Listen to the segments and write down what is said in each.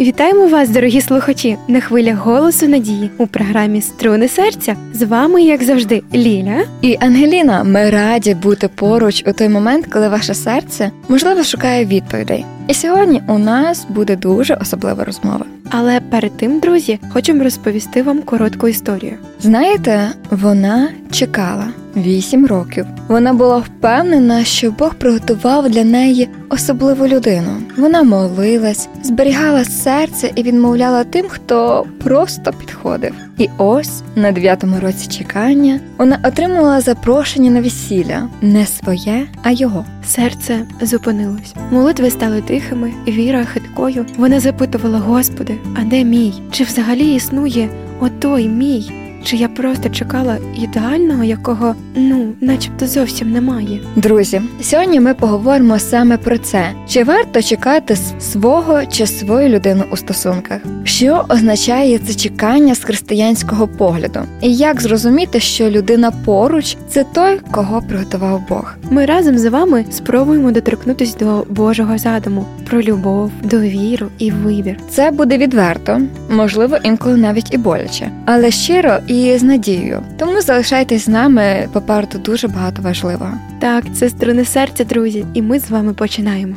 Вітаємо вас, дорогі слухачі, на хвилях голосу надії у програмі «Струни серця». З вами, як завжди, Ліля і Ангеліна. Ми раді бути поруч у той момент, коли ваше серце, можливо, шукає відповідей. І сьогодні у нас буде дуже особлива розмова. Але перед тим, друзі, хочемо розповісти вам коротку історію. Знаєте, вона чекала 8 років. Вона була впевнена, що Бог приготував для неї особливу людину. Вона молилась, зберігала серце і відмовляла тим, хто просто підходив. І ось, на 9-му році чекання, вона отримала запрошення на весілля. Не своє, а його. Серце зупинилось. Молитви стали тихими, віра хиткою. Вона запитувала: Господи, а де мій? Чи взагалі існує отой мій? Чи я просто чекала ідеального, якого, начебто зовсім немає? Друзі, сьогодні ми поговоримо саме про це. Чи варто чекати свого чи свою людину у стосунках? Що означає це чекання з християнського погляду? І як зрозуміти, що людина поруч – це той, кого приготував Бог? Ми разом з вами спробуємо доторкнутися до Божого задуму про любов, довіру і вибір. Це буде відверто, можливо, інколи навіть і боляче, але щиро і з надією. Тому залишайтесь з нами, попереду дуже багато важливого. Так, це «Струни серця», друзі, і ми з вами починаємо.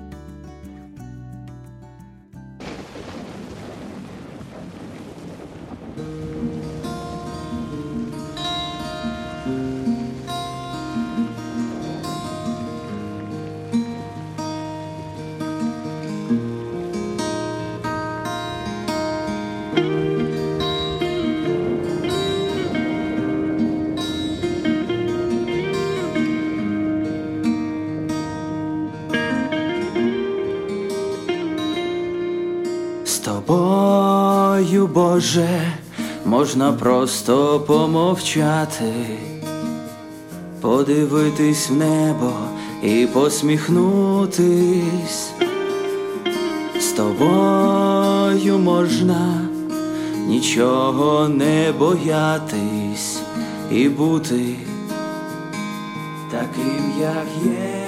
З тобою, Боже, можна просто помовчати, подивитись в небо і посміхнутись. З тобою можна нічого не боятись і бути таким, як є.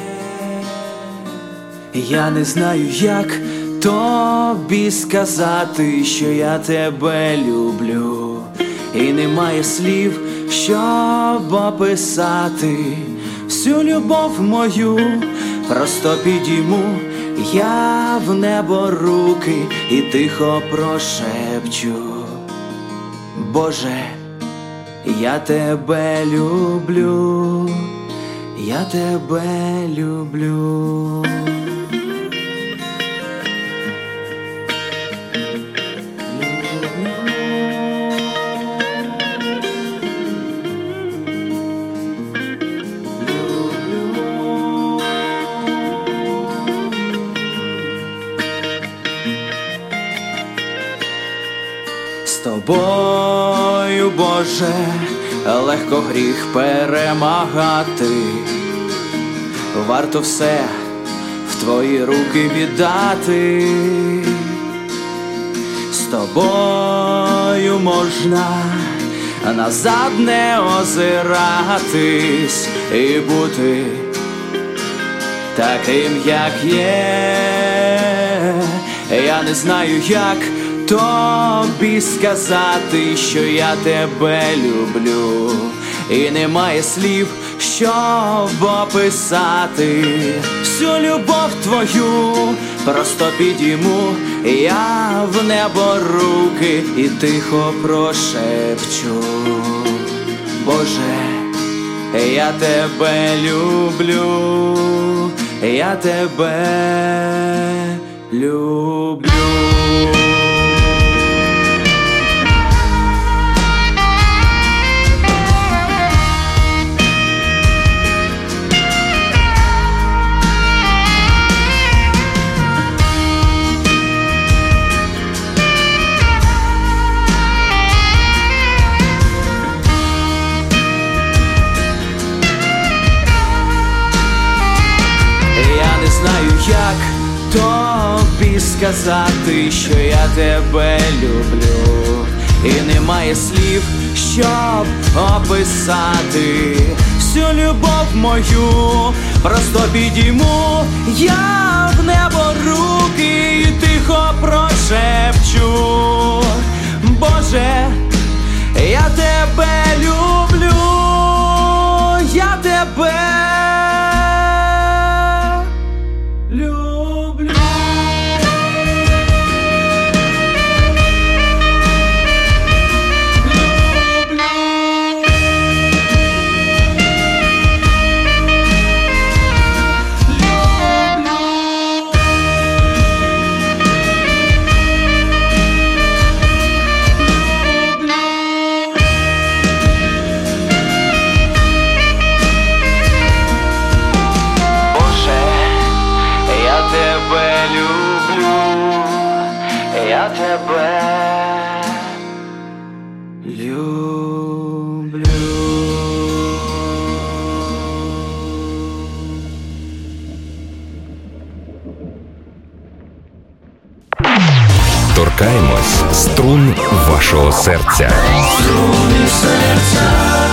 Я не знаю, як тобі сказати, що я тебе люблю, і немає слів, щоб описати всю любов мою. Просто підійму я в небо руки і тихо прошепчу: Боже, я тебе люблю, я тебе люблю. З тобою, Боже, легко гріх перемагати. Варто все в твої руки віддати. З тобою можна назад не озиратись і бути таким, як є. Я не знаю, як тобі сказати, що я тебе люблю, і немає слів, щоб описати всю любов твою. Просто підійму я в небо руки і тихо прошепчу: Боже, я тебе люблю, я тебе люблю. Як тобі сказати, що я тебе люблю, і немає слів, щоб описати всю любов мою. Просто підійму я в небо руки і тихо тихо прошепчу: Боже, я тебе люблю, я тебе люблю. Я тебе люблю. Торкаємось струн вашого серця. Струни серця.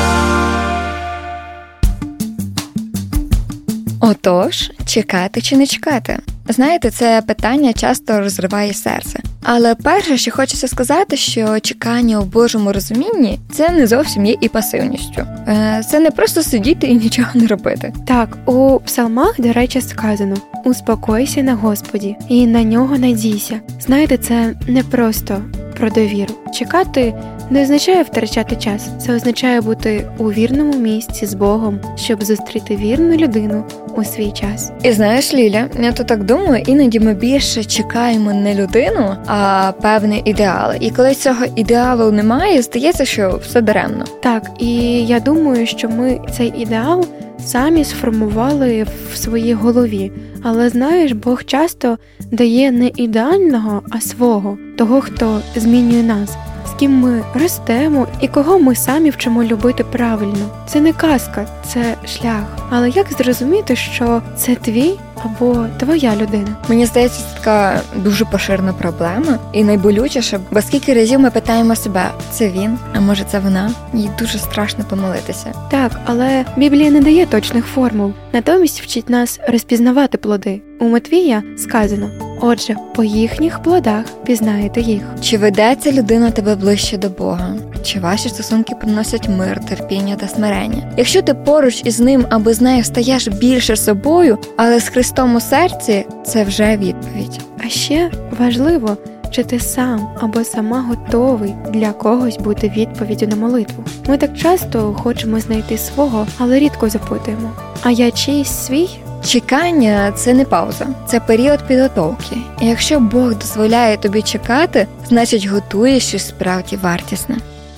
Отож, чекати чи не чекати? Знаєте, це питання часто розриває серце. Але перше, що хочеться сказати, що чекання у Божому розумінні – це не зовсім є і пасивністю. Це не просто сидіти і нічого не робити. Так, у псалмах, до речі, сказано: «Успокойся на Господі і на нього надійся». Знаєте, це не просто про довіру. Чекати не означає втрачати час. Це означає бути у вірному місці з Богом, щоб зустріти вірну людину у свій час. І знаєш, Ліля, я то так думаю, іноді ми більше чекаємо не людину, а певний ідеал. І коли цього ідеалу немає, здається, що все даремно. Так, і я думаю, що ми цей ідеал самі сформували в своїй голові. Але знаєш, Бог часто дає не ідеального, а свого, того, хто змінює нас, з ким ми ростемо і кого ми самі вчимо любити правильно. Це не казка, це шлях. Але як зрозуміти, що це твій або твоя людина? Мені здається, це така дуже поширена проблема і найболючіша, бо скільки разів ми питаємо себе: це він, а може це вона? Їй дуже страшно помилитися. Так, але Біблія не дає точних формул, натомість вчить нас розпізнавати плоди. У Матвія сказано: «Отже, по їхніх плодах пізнаєте їх». Чи ведеться людина тебе ближче до Бога? Чи ваші стосунки приносять мир, терпіння та смирення? Якщо ти поруч із ним або з нею стаєш більше собою, але з Христом у серці, це вже відповідь. А ще важливо, чи ти сам або сама готовий для когось бути відповіддю на молитву. Ми так часто хочемо знайти свого, але рідко запитуємо: а я чийсь свій? Чекання – це не пауза, це період підготовки. І якщо Бог дозволяє тобі чекати, значить готує щось справді вартісне.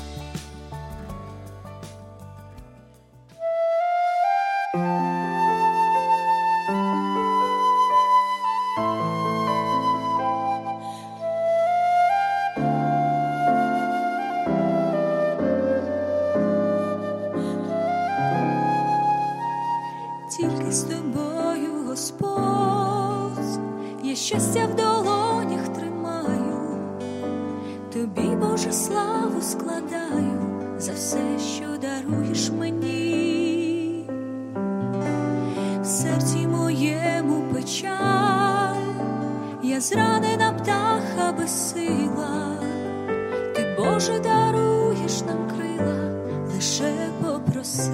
Тільки з тобою, Господь, я щастя в долонях тримаю, тобі, Боже, славу складаю за все, що даруєш мені. В серці моєму печаль, я зранена птаха безсила, ти, Боже, даруєш нам крила, лише попроси.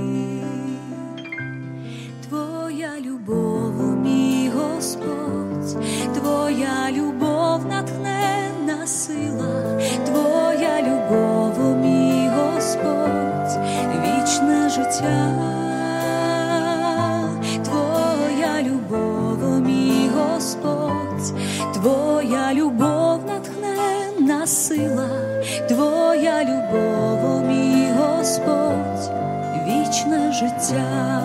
Твоя любов, мій Господь, Твоя любов натхненна сила, Твоя любов, мій Господь, вічне життя. Твоя любов, мій Господь, Твоя любов натхненна сила, Твоя любов, мій Господь, вічне життя.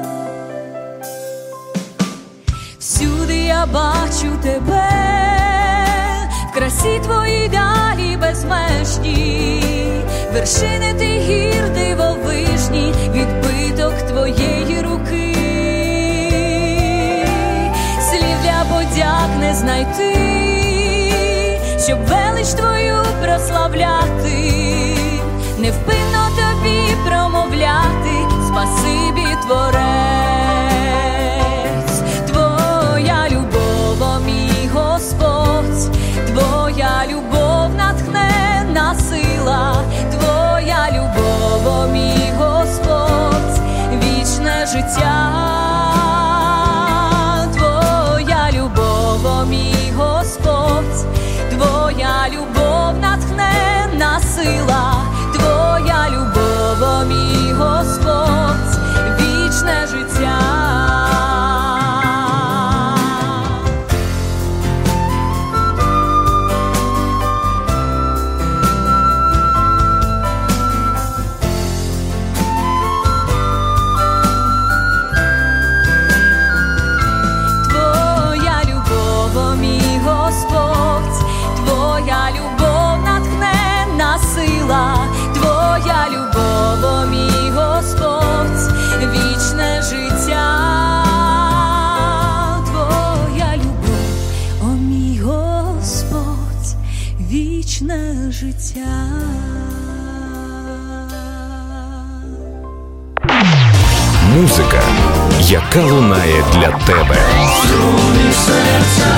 Всюди я бачу тебе, в красі твоїй далі безмежні, вершини ти гір дивовижні, відбиток твоєї руки. Слів для подяк не знайти, щоб велич твою прославляти, невпинно тобі промовляти спасибі Творець. Твоя любов, мій Господь, життя. Музика, яка лунає для тебе. Струни серця.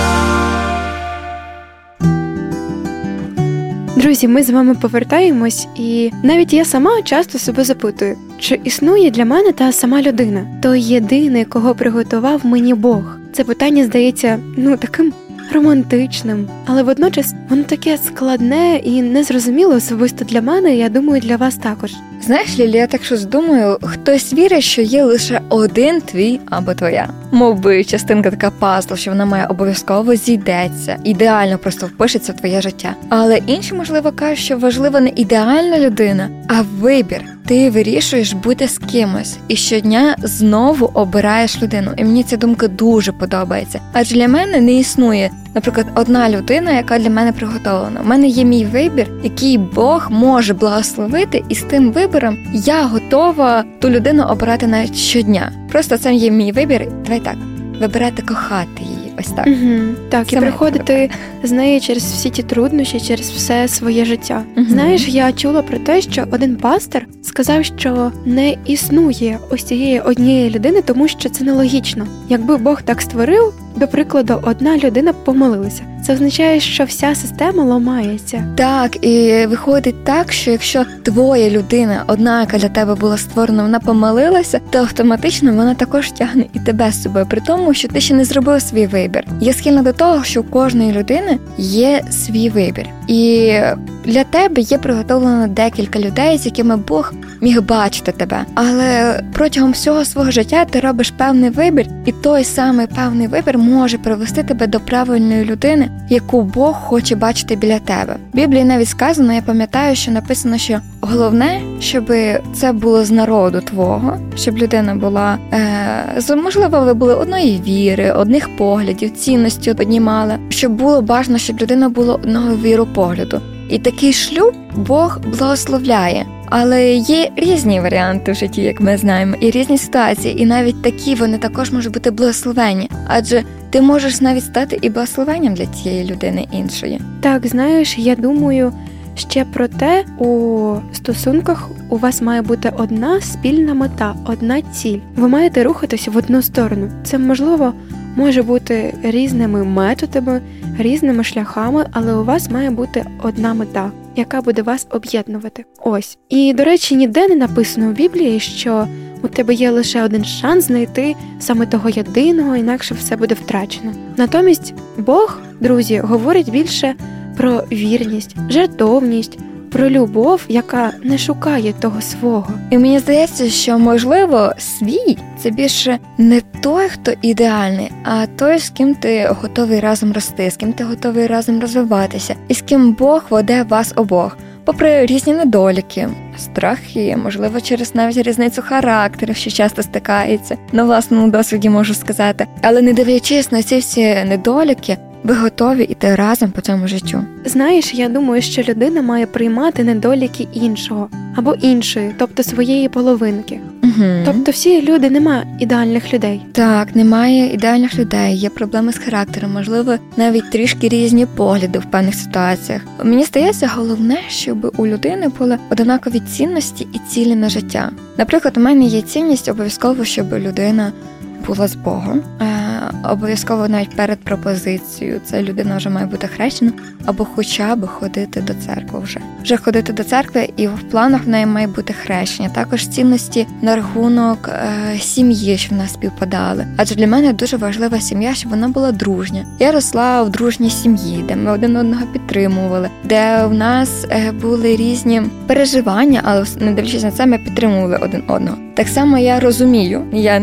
Друзі, ми з вами повертаємось, і навіть я сама часто себе запитую, чи існує для мене та сама людина, той єдиний, кого приготував мені Бог. Це питання здається, таким романтичним, але водночас воно таке складне і незрозуміле особисто для мене, і я думаю, для вас також. Знаєш, Лілі, я так щось думаю, хтось вірить, що є лише один твій або твоя. Мов би частинка така пазлу, що вона має обов'язково зійдеться, ідеально просто впишеться в твоє життя. Але інші, можливо, кажуть, що важлива не ідеальна людина, а вибір. Ти вирішуєш бути з кимось і щодня знову обираєш людину. І мені ця думка дуже подобається. Адже для мене не існує, наприклад, одна людина, яка для мене приготовлена. У мене є мій вибір, який Бог може благословити, і з тим вибором я готова ту людину обирати навіть щодня. Просто це є мій вибір. Давай так, вибирати кохати її. Ось так. Так, і приходити з нею через всі ті труднощі, через все своє життя. Знаєш, я чула про те, що один пастор сказав, що не існує ось цієї однієї людини, тому що це нелогічно. Якби Бог так створив, до прикладу, одна людина помилилася. Це означає, що вся система ламається. Так, і виходить так, що якщо твоя людина, одна, яка для тебе була створена, вона помилилася, то автоматично вона також тягне і тебе з собою, при тому, що ти ще не зробив свій вибір. Я схильна до того, що у кожної людини є свій вибір. І для тебе є приготовлено декілька людей, з якими Бог міг бачити тебе. Але протягом всього свого життя ти робиш певний вибір, і той самий певний вибір може привести тебе до правильної людини, яку Бог хоче бачити біля тебе. В Біблії навіть сказано, я пам'ятаю, що написано, що головне, щоб це було з народу твого, щоб людина була, можливо, ви були одної віри, одних поглядів, цінності одні мали, щоб було бажано, щоб людина була одного віропогляду. І такий шлюб Бог благословляє. Але є різні варіанти в житті, як ми знаємо, і різні ситуації, і навіть такі вони також можуть бути благословенні. Адже ти можеш навіть стати і благословенням для тієї людини іншої. Так, знаєш, я думаю ще про те, у стосунках у вас має бути одна спільна мета, одна ціль. Ви маєте рухатися в одну сторону. Це, можливо, може бути різними методами, різними шляхами, але у вас має бути одна мета, яка буде вас об'єднувати. Ось. І, до речі, ніде не написано в Біблії, що у тебе є лише один шанс знайти саме того єдиного, інакше все буде втрачено. Натомість Бог, друзі, говорить більше про вірність, жертовність, про любов, яка не шукає того свого. І мені здається, що, можливо, свій – це більше не той, хто ідеальний, а той, з ким ти готовий разом рости, з ким ти готовий разом розвиватися, і з ким Бог веде вас обох. Попри різні недоліки, страхи, можливо, через навіть різницю характерів, що часто стикається, на власному досвіді можу сказати. Але не дивлячись на ці всі недоліки, ви готові йти разом по цьому життю. Знаєш, я думаю, що людина має приймати недоліки іншого або іншої, тобто своєї половинки. Тобто всі люди, немає ідеальних людей. Так, немає ідеальних людей, є проблеми з характером, можливо, навіть трішки різні погляди в певних ситуаціях. Мені здається, головне, щоб у людини були однакові цінності і цілі на життя. Наприклад, у мене є цінність обов'язково, щоб людина була з Богом. Обов'язково навіть перед пропозицією ця людина вже має бути хрещена, або хоча б ходити до церкви вже ходити до церкви, і в планах в неї має бути хрещення. Також цінності на рахунок сім'ї, щоб в нас співпадали. Адже для мене дуже важлива сім'я, щоб вона була дружня. Я росла в дружній сім'ї, де ми один одного підтримували, де в нас були різні переживання, але не дивлячись на це, ми підтримували один одного. Так само я розумію,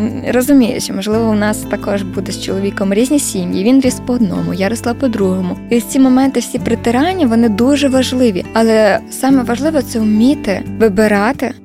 що, можливо, у нас також буде з чоловіком різні сім'ї. Він ріс по одному, я росла по другому. І ці моменти, всі притирання, вони дуже важливі. Але саме важливе – це вміти вибирати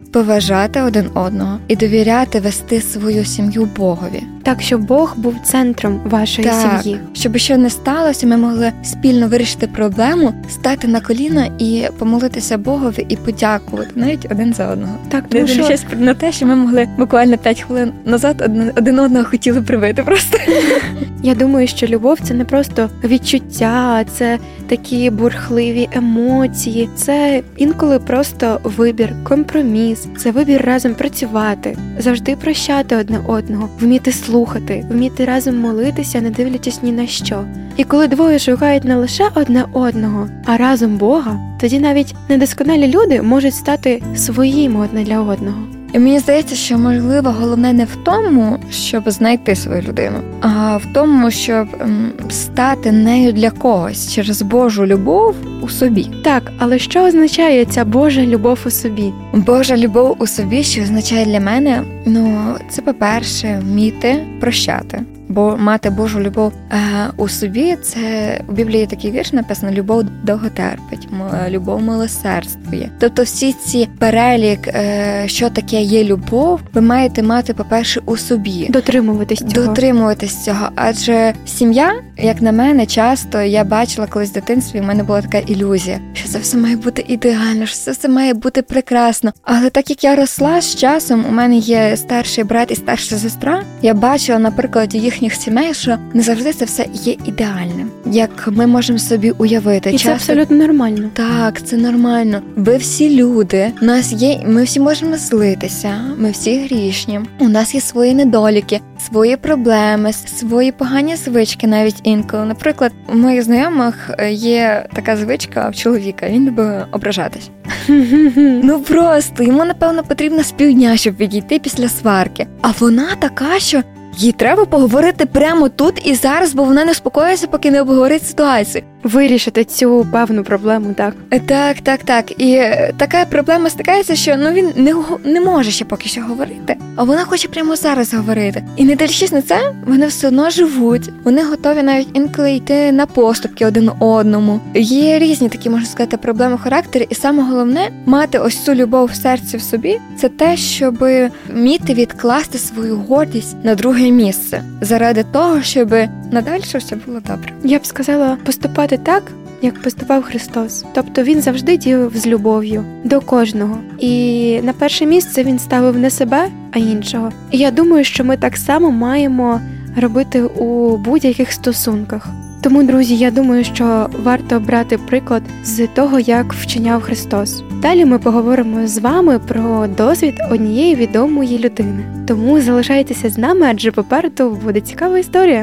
поважати один одного і довіряти вести свою сім'ю Богові. Так, щоб Бог був центром вашої сім'ї. Щоб що не сталося, ми могли спільно вирішити проблему, стати на коліна і помолитися Богові і подякувати навіть один за одного. Так, тому що... Дивлячись на те, що ми могли буквально 5 хвилин назад один одного хотіли привити просто. Я думаю, що любов – це не просто відчуття, це такі бурхливі емоції, це інколи просто вибір, компроміс, це вибір разом працювати, завжди прощати одне одного, вміти слухати, вміти разом молитися, не дивлячись ні на що. І коли двоє шукають не лише одне одного, а разом Бога, тоді навіть недосконалі люди можуть стати своїми одне для одного. І мені здається, що, можливо, головне не в тому, щоб знайти свою людину, а в тому, щоб стати нею для когось через Божу любов у собі. Так, але що означає ця Божа любов у собі? Божа любов у собі, що означає для мене, це, по-перше, вміти прощати. Бо мати Божу любов у собі, це у Біблії такий вірш написано: любов довготерпить, любов милосердствує. Тобто всі ці перелік, що таке є любов, ви маєте мати, по-перше, у собі. Дотримуватись цього. Адже сім'я, як на мене, часто я бачила колись в дитинстві, в мене була така ілюзія, що це все має бути ідеально, що це все має бути прекрасно. Але так як я росла з часом, у мене є старший брат і старша сестра, я бачила на прикладі їхніх сімей, що не завжди це все є ідеальним, як ми можемо собі уявити. І це абсолютно нормально. Так, це нормально. Ви всі люди, ми всі можемо злитися, ми всі грішні, у нас є свої недоліки, свої проблеми, свої погані звички навіть інколи. Наприклад, у моїх знайомих є така звичка в чоловіка, він любить ображатись. Просто, йому, напевно, потрібно з півдня, щоб відійти після сварки. А вона така, що їй треба поговорити прямо тут і зараз, бо вона не успокоїться, поки не обговорить ситуацію. Вирішити цю певну проблему, так? Так. І така проблема стикається, що він не може ще поки що говорити, а вона хоче прямо зараз говорити. І не дивлячись на це, вони все одно живуть. Вони готові навіть інколи йти на поступки один одному. Є різні такі, можна сказати, проблеми в характері. І саме головне, мати ось цю любов в серці в собі, це те, щоб вміти відкласти свою гордість на друге місце. Заради того, щоб надалі все було добре. Я б сказала, поступати так, як поступав Христос. Тобто він завжди діяв з любов'ю до кожного. І на перше місце він ставив не себе, а іншого. І я думаю, що ми так само маємо робити у будь-яких стосунках. Тому, друзі, я думаю, що варто брати приклад з того, як вчиняв Христос. Далі ми поговоримо з вами про досвід однієї відомої людини. Тому залишайтеся з нами, адже попереду буде цікава історія.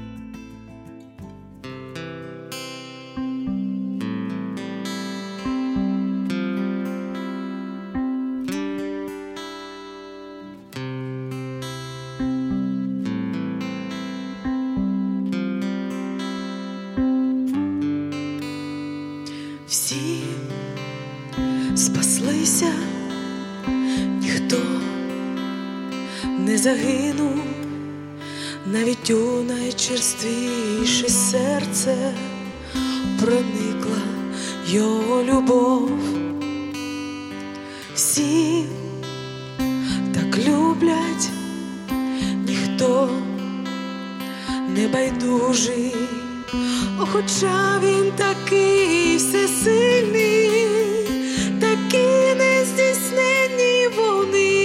Всі спаслися, ніхто не загинув, навіть у найчерствіше серце проникла його любов. Всі так люблять, ніхто не байдужий, хоча він такий всесильний, такі нездійсненні вони.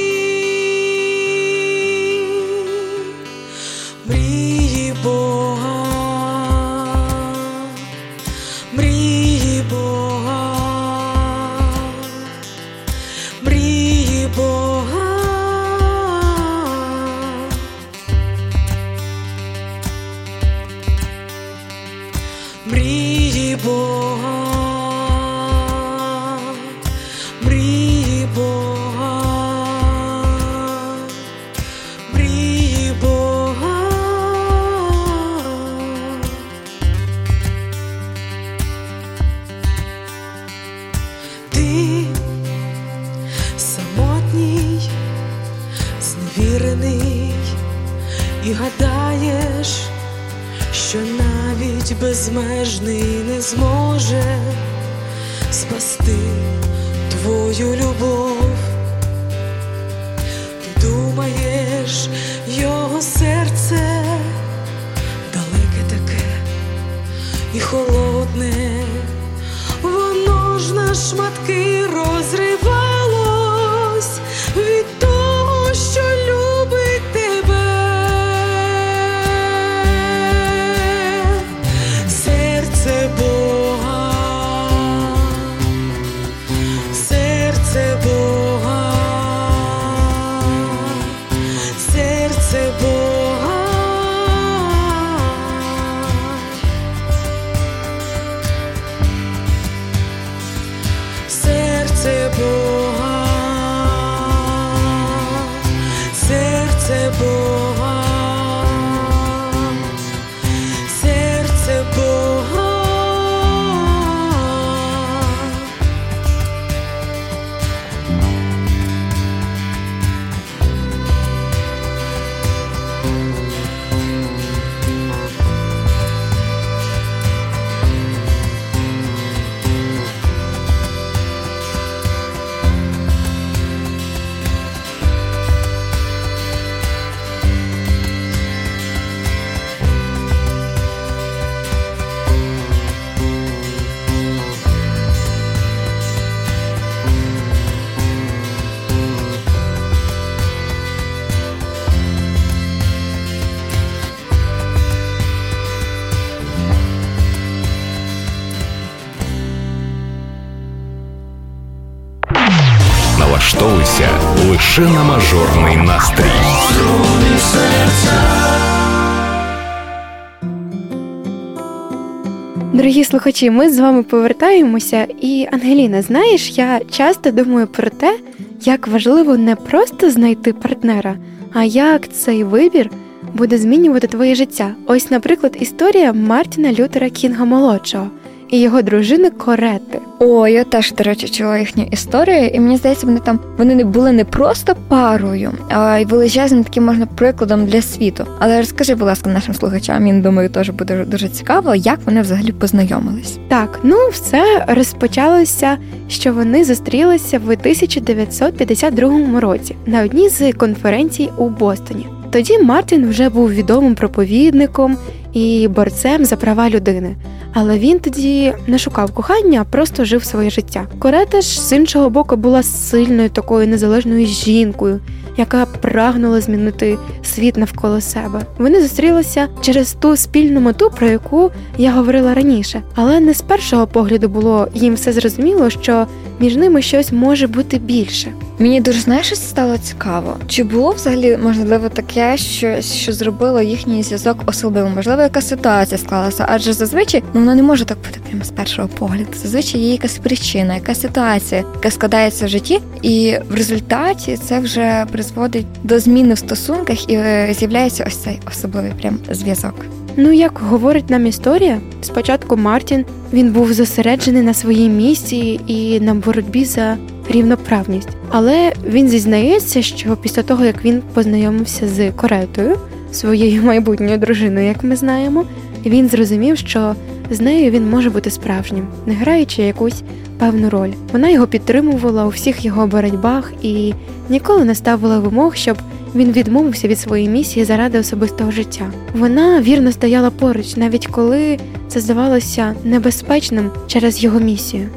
Мрії Бога, мрії Бога, мрії Бога. Мрії Бога, мрії Бога, мрії Бога. Ти самотній, зневірений і гадаєш, що навіть безмежний не зможе спасти твою любов. Налаштовуйся лише на мажорний настрій. Дорогі слухачі, ми з вами повертаємося. І, Ангеліна, знаєш, я часто думаю про те, як важливо не просто знайти партнера, а як цей вибір буде змінювати твоє життя. Ось, наприклад, історія Мартіна Лютера Кінга-молодшого і його дружини Коретти. О, я теж, до речі, чула їхню історію, і мені здається, вони не були не просто парою, а й величезним таким, можна, прикладом для світу. Але розкажи, будь ласка, нашим слухачам, я думаю, теж буде дуже цікаво, як вони взагалі познайомились. Так, все розпочалося, що вони зустрілися в 1952 році на одній з конференцій у Бостоні. Тоді Мартін вже був відомим проповідником і борцем за права людини. Але він тоді не шукав кохання, а просто жив своє життя. Коретта ж, з іншого боку, була сильною такою незалежною жінкою, яка прагнула змінити світ навколо себе. Вони зустрілися через ту спільну мету, про яку я говорила раніше. Але не з першого погляду було їм все зрозуміло, що між ними щось може бути більше. Мені дуже, знаєш, стало цікаво. Чи було взагалі, можливо, таке, що зробило їхній зв'язок особливим? Можливо, якась ситуація склалася? Адже зазвичай, воно не може так бути прямо з першого погляду. Зазвичай є якась причина, якась ситуація, яка складається в житті, і в результаті це вже призводить до зміни в стосунках і з'являється ось цей особливий прям зв'язок. Як говорить нам історія, спочатку Мартін, він був зосереджений на своїй місії і на боротьбі за рівноправність. Але він зізнається, що після того, як він познайомився з Кореттою, своєю майбутньою дружиною, як ми знаємо, він зрозумів, що з нею він може бути справжнім, не граючи якусь певну роль. Вона його підтримувала у всіх його боротьбах і ніколи не ставила вимог, щоб він відмовився від своєї місії заради особистого життя. Вона вірно стояла поруч, навіть коли це здавалося небезпечним через його місію.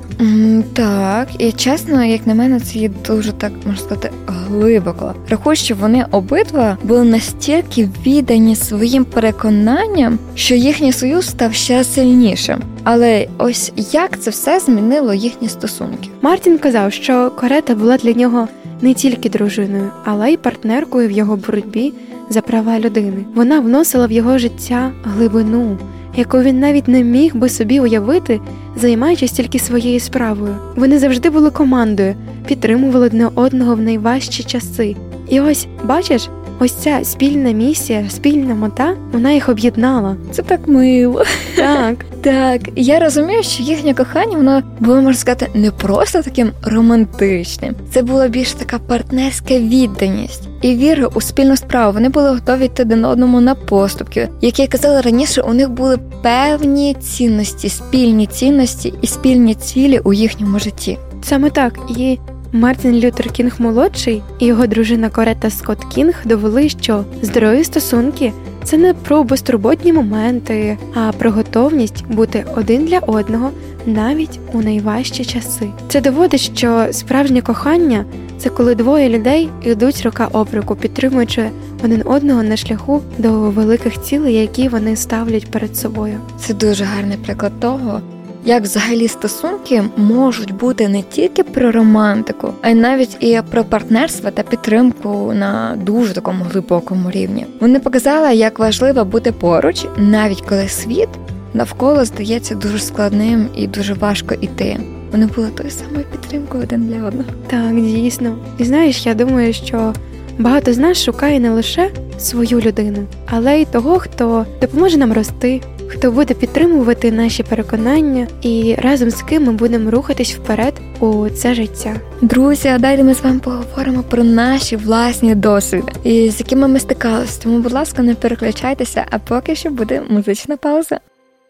Так, і чесно, як на мене, це є дуже, так можна сказати, глибоко. Рахую, що вони обидва були настільки віддані своїм переконанням, що їхній союз став ще сильнішим. Але ось як це все змінило їхні стосунки? Мартін казав, що Коретта була для нього не тільки дружиною, але й партнеркою в його боротьбі за права людини. Вона вносила в його життя глибину, яку він навіть не міг би собі уявити, займаючись тільки своєю справою. Вони завжди були командою, підтримували одне одного в найважчі часи. І ось, бачиш, ось ця спільна місія, спільна мета, вона їх об'єднала. Це так мило. Так. Так, я розумію, що їхнє кохання, воно було, можна сказати, не просто таким романтичним. Це була більш така партнерська відданість і віра у спільну справу. Вони були готові йти один одному на поступки. Як я казала раніше, у них були певні цінності, спільні цінності і спільні цілі у їхньому житті. Саме так. І Мартін Лютер Кінг-молодший і його дружина Коретта Скотт Кінг довели, що здорові стосунки – це не про безтурботні моменти, а про готовність бути один для одного навіть у найважчі часи. Це доводить, що справжнє кохання – це коли двоє людей йдуть рука об руку, підтримуючи один одного на шляху до великих цілей, які вони ставлять перед собою. Це дуже гарний приклад того, як взагалі стосунки можуть бути не тільки про романтику, а й навіть і про партнерство та підтримку на дуже такому глибокому рівні. Вони показали, як важливо бути поруч, навіть коли світ навколо здається дуже складним і дуже важко йти. Вони були тою самою підтримкою один для одного. Так, дійсно. І знаєш, я думаю, що багато з нас шукає не лише свою людину, але й того, хто допоможе нам рости, хто буде підтримувати наші переконання і разом з ким ми будемо рухатись вперед у це життя. Друзі, а далі ми з вами поговоримо про наші власні досвіди, і з якими ми стикалися. Тому, будь ласка, не переключайтеся, а поки що буде музична пауза.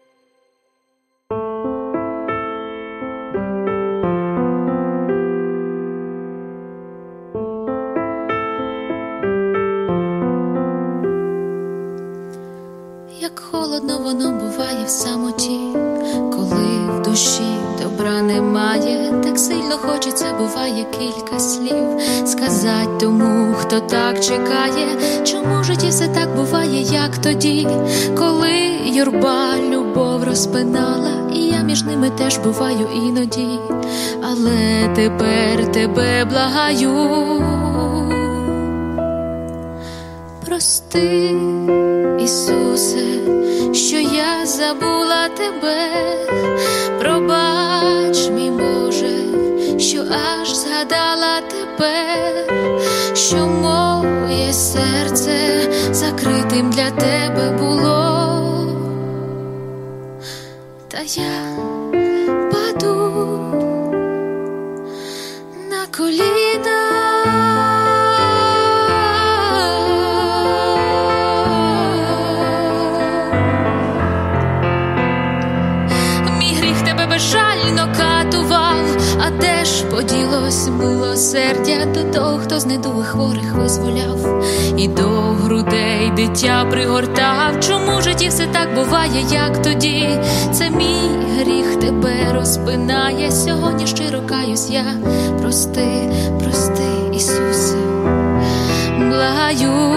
Як холодно воно буває в самоті, коли в душі добра немає, так сильно хочеться, буває, кілька слів сказать тому, хто так чекає. Чому в житті все так буває, як тоді, коли юрба любить любов розпинала, і я між ними теж буваю іноді, але тепер тебе благаю. Прости, Ісусе, що я забула тебе, пробач, мій Боже, що аж згадала тепер, що моє серце закритим для тебе було, та я паду на коліна. Безжально катував, а де ж поділось милосердя до того, хто з недуги хворих визволяв і до грудей дитя пригортав. Чому в житті все так буває, як тоді? Це мій гріх тебе розпинає. Сьогодні щиро каюсь я. Прости, прости, Ісусе, благаю.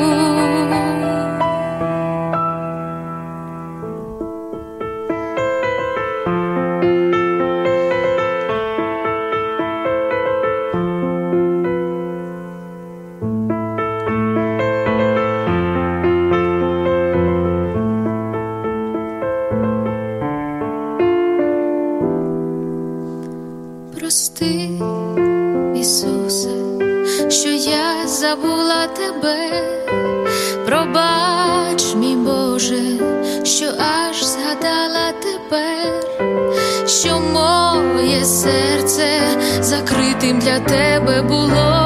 Прости, Ісусе, що я забула тебе, пробач, мій Боже, що аж згадала тепер, що моє серце закритим для тебе було,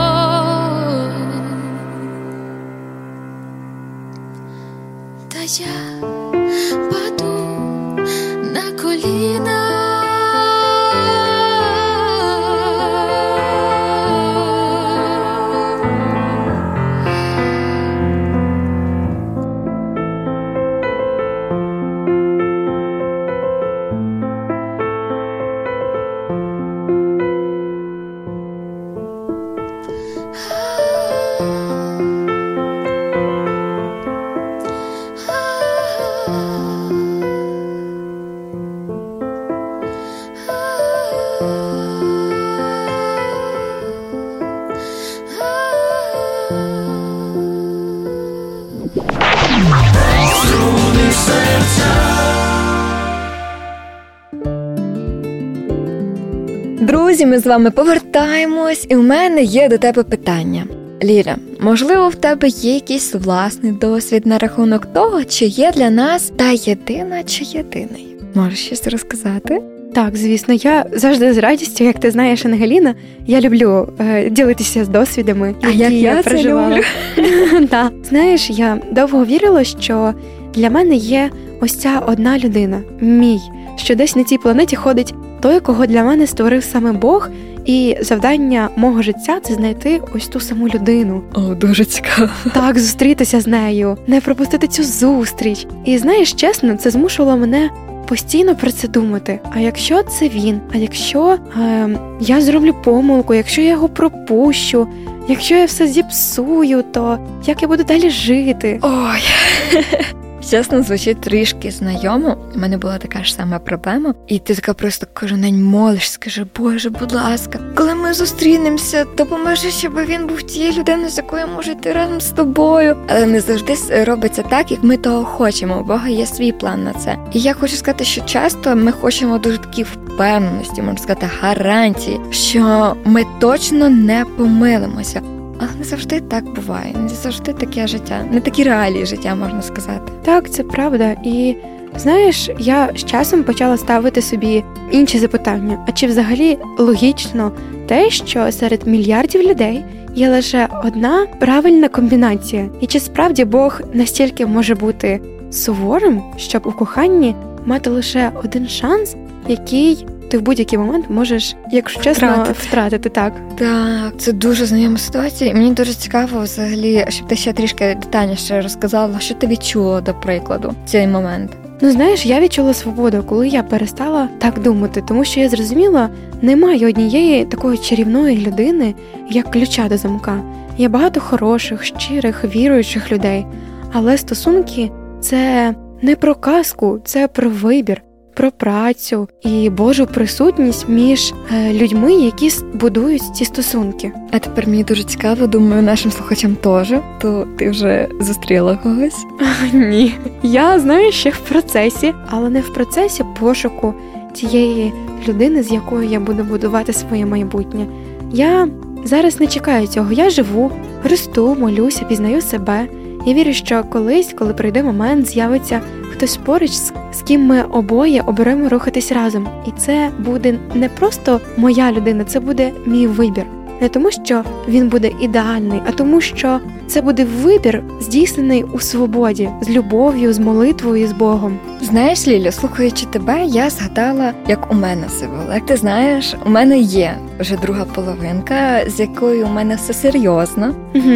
та я паду на коліна. Друзі, ми з вами повертаємось, і у мене є до тебе питання. Ліля, можливо, в тебе є якийсь власний досвід на рахунок того, чи є для нас та єдина, чи єдиний? Можеш щось розказати? Так, звісно, я завжди з радістю, як ти знаєш, Ангеліна, я люблю ділитися з досвідами, які я проживала. Так. Знаєш, я довго вірила, що для мене є ось ця одна людина, мій, що десь на цій планеті ходить той, кого для мене створив саме Бог, і завдання мого життя – це знайти ось ту саму людину. О, дуже цікаво. Так, зустрітися з нею, не пропустити цю зустріч. І знаєш, чесно, це змушувало мене постійно про це думати. А якщо це він? А якщо я зроблю помилку? Якщо я його пропущу? Якщо я все зіпсую, то як я буду далі жити? Ой, чесно, звучить трішки знайомо. У мене була така ж сама проблема. І ти така просто кожен день молиш, скажи, Боже, будь ласка, коли ми зустрінемося, допоможи, щоб він був тією людиною, з якою я можу йти разом з тобою. Але не завжди робиться так, як ми того хочемо. У Бога є свій план на це. І я хочу сказати, що часто ми хочемо дуже такі впевненості, можна сказати, гарантії, що ми точно не помилимося. Але не завжди так буває, не завжди таке життя, не такі реалії життя, можна сказати. Так, це правда. І, знаєш, я з часом почала ставити собі інші запитання. А чи взагалі логічно те, що серед мільярдів людей є лише одна правильна комбінація? І чи справді Бог настільки може бути суворим, щоб у коханні мати лише один шанс, який ти в будь-який момент можеш, якщо чесно, втратити, так. Так, це дуже знайома ситуація. І мені дуже цікаво взагалі, щоб ти ще трішки детальніше розказала, що ти відчула, до прикладу, в цей момент. Ну, знаєш, я відчула свободу, коли я перестала так думати, тому що я зрозуміла, немає однієї такої чарівної людини, як ключа до замка. Є багато хороших, щирих, віруючих людей, але стосунки – це не про казку, це про вибір, про працю і Божу присутність між людьми, які будують ці стосунки. А тепер мені дуже цікаво, думаю, нашим слухачам теж. То ти вже зустріла когось? Ні. Я знаю, ще в процесі, але не в процесі пошуку тієї людини, з якою я буду будувати своє майбутнє. Я зараз не чекаю цього. Я живу, росту, молюся, пізнаю себе. Я вірю, що колись, коли прийде момент, з'явиться хтось поруч, з ким ми обоє оберемо рухатись разом. І це буде не просто моя людина, це буде мій вибір. Не тому, що він буде ідеальний, а тому, що це буде вибір, здійснений у свободі, з любов'ю, з молитвою, з Богом. Знаєш, Лілю, слухаючи тебе, я згадала, як у мене все було. Як ти знаєш, у мене є вже друга половинка, з якою у мене все серйозно. Угу.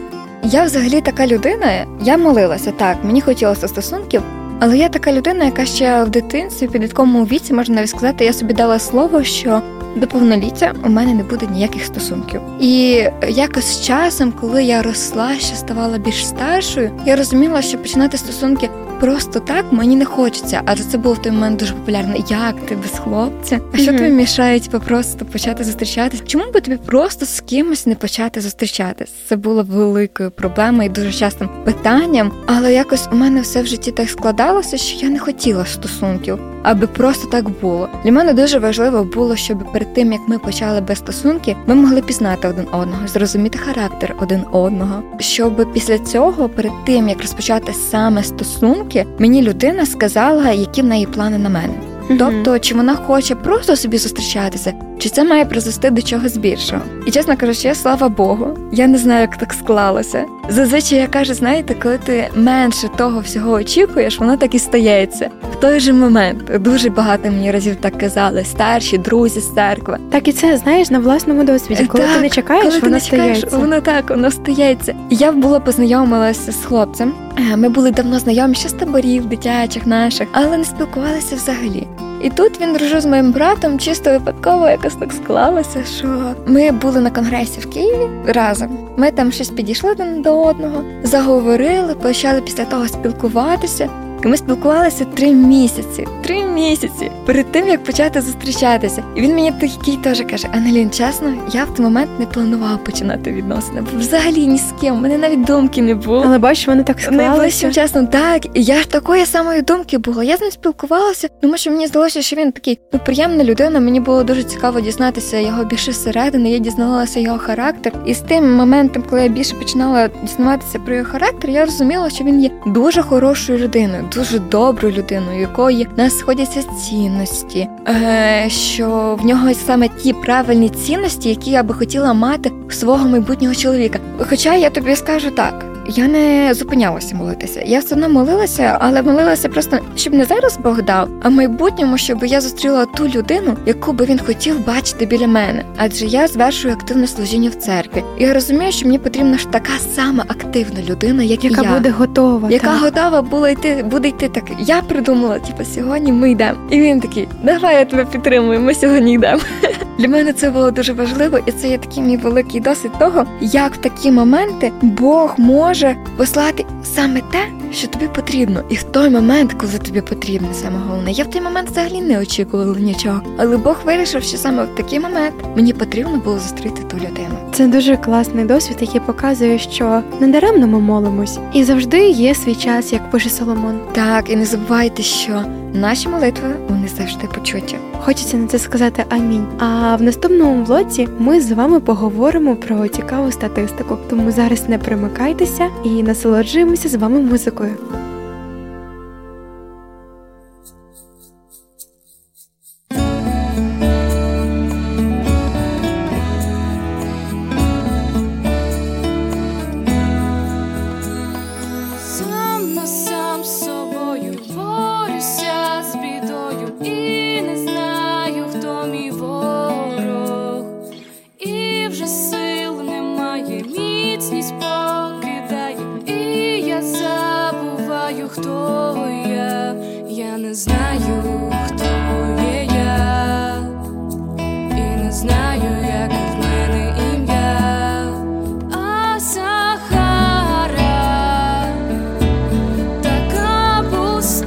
Я взагалі така людина, я молилася, так, мені хотілося стосунків, але я така людина, яка ще в дитинстві, в підлітковому віці, можна навіть сказати, я собі дала слово, що до повноліття у мене не буде ніяких стосунків. І якось з часом, коли я росла, ще ставала більш старшою, я розуміла, що починати стосунки просто так мені не хочеться, адже це було в той момент дуже популярно. Як ти без хлопця? А що тобі мішає просто почати зустрічатись? Чому би тобі просто з кимось не почати зустрічатись? Це було великою проблемою і дуже частим питанням, але якось у мене все в житті так складалося, що я не хотіла стосунків, аби просто так було. Для мене дуже важливо було, щоб перед тим, як ми почали без стосунки, ми могли пізнати один одного, зрозуміти характер один одного. Щоб після цього, перед тим, як розпочати саме стосунки, мені людина сказала, які в неї плани на мене. Тобто, чи вона хоче просто собі зустрічатися, чи це має призвести до чогось більшого. І, чесно кажучи, слава Богу, я не знаю, як так склалося. Зазвичай я кажу, знаєте, коли ти менше того всього очікуєш, воно так і стається. В той же момент дуже багато мені разів так казали старші, друзі з церкви. Так і це, знаєш, на власному досвіді. Коли ти не чекаєш, воно стається. Воно стається. Я була познайомилася з хлопцем. Ми були давно знайомі ще з таборів дитячих наших, але не спілкувалися взагалі. І тут він дружив з моїм братом, чисто випадково якось так склалося, що ми були на конгресі в Києві разом. Ми там щось підійшли один до одного, заговорили, почали після того спілкуватися. І ми спілкувалися 3 місяці. 3 місяці перед тим, як почати зустрічатися. І він мені такий теж каже: Анелін, чесно, я в той момент не планував починати відносини. Взагалі ні з ким, у мене навіть думки не було. Але бачиш, вони так склалися. Найближчим часом, так. І я ж такої самої думки була. Я з ним спілкувалася, тому що мені здалося, що він такий приємна людина. Мені було дуже цікаво дізнатися його більше зсередини. Я дізналася його характер. І з тим моментом, коли я більше починала дізнаватися про його характер, я розуміла, що він є дуже хорошою людиною, дуже доброю людиною, якої в нас сходяться цінності, що в нього саме ті правильні цінності, які я би хотіла мати у свого майбутнього чоловіка. Хоча я тобі скажу так, я не зупинялася молитися. Я все одно молилася, але молилася просто, щоб не зараз Бог дав, а в майбутньому, щоб я зустріла ту людину, яку би він хотів бачити біля мене. Адже я звершую активне служіння в церкві. І я розумію, що мені потрібна ж така сама активна людина, як яка я. Буде готова. Яка так. готова буде йти так. Я придумала, сьогодні ми йдемо. І він такий: давай, я тебе підтримую, ми сьогодні йдемо. Для мене це було дуже важливо, і це є такий мій великий досвід того, як в такі моменти Бог може послати саме те, що тобі потрібно. І в той момент, коли тобі потрібно, саме головне. Я в той момент взагалі не очікувала нічого. Але Бог вирішив, що саме в такий момент мені потрібно було зустріти ту людину. Це дуже класний досвід, який показує, що недаремно ми молимось. І завжди є свій час, як пише Соломон. Так, і не забувайте, що наші молитви, вони завжди почуті. Хочеться на це сказати амінь. А в наступному влоці ми з вами поговоримо про цікаву статистику. Тому зараз не примикайтеся і насолоджуємося з вами музикою. Сам з собою борюся з бідою і не знаю, хто мій ворог. І вже сил немає, міцність покидає, і я забуваю, хто я не знаю, хто є я, і не знаю, як в мене ім'я. А Сахара така пуста.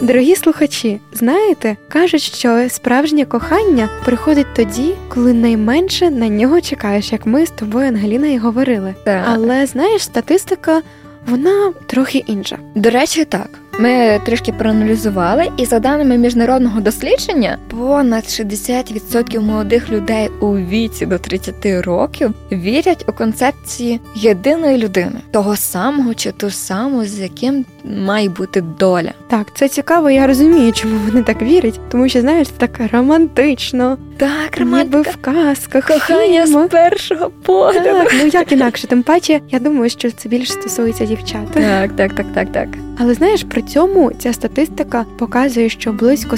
Дорогі слухачі, знаєте, кажуть, що справжнє кохання приходить тоді, коли найменше на нього чекаєш, як ми з тобою, Ангеліна, і говорили. Так. Але, знаєш, статистика, вона трохи інша. До речі, так. Ми трішки проаналізували, і за даними міжнародного дослідження, понад 60% молодих людей у віці до 30 років вірять у концепції єдиної людини, того самого чи ту саму, з яким має бути доля. Так, це цікаво, я розумію, чому вони так вірять, тому що, знаєш, це так романтично, Так, ніби романтика. в казках, Кохання фільмах. з першого погляду. Так, ну як інакше, тим паче, я думаю, що це більше стосується дівчат. Так. Але знаєш, при цьому ця статистика показує, що близько